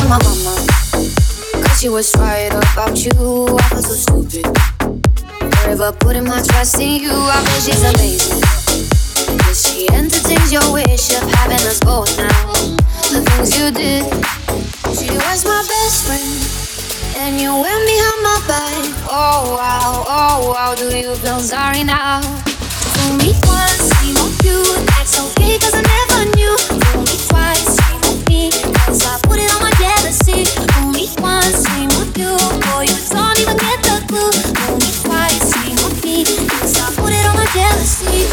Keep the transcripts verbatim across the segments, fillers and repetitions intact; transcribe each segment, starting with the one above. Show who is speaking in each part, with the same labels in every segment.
Speaker 1: to my mama, cause she was right about you. I feel so stupid, forever putting my trust in you. I bet she's amazing, cause she entertains your wish of having us both now. The things you did, she was my best friend, and you went behind my back. Oh wow, oh wow, do you feel sorry now? Fool me once, shame on you, that's okay cause I never knew. Fool me twice, shame on me, cause I put it on my jealousy. Fool me once, shame on you, boy you don't even get the clue. Fool me twice, shame on me, cause I put it on my jealousy.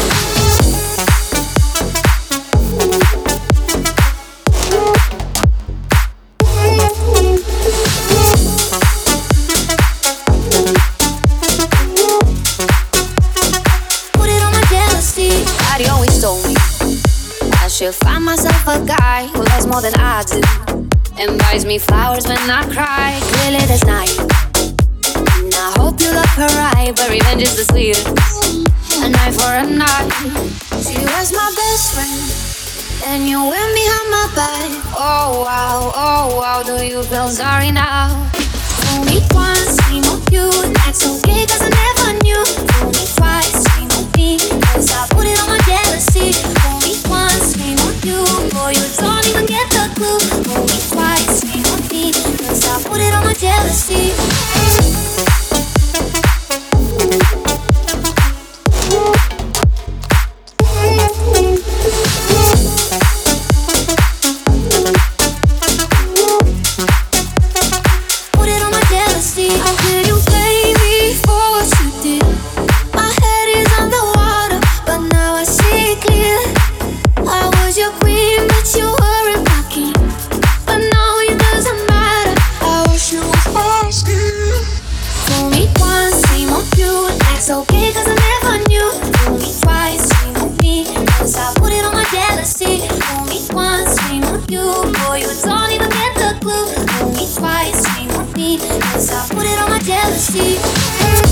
Speaker 1: Daddy always told me I should find myself a guy who loves more than I do and buys me flowers when I cry. Clearly there's night, and I hope you love her right, but revenge is the sweetest. A night for a night. She was my best friend, and you went behind my back. Oh wow, oh wow, do you feel sorry now? Fool me once, shame on you, that's okay cause I never knew. Fool me twice, shame on me, cause I put it on my jealousy. Fool me once, shame on you, boy you don't even get the clue. Fool me twice, shame on me, cause I put it on my jealousy. Boy, you don't even get the clue. Fool me twice, shame on me, cause I put it on my jealousy.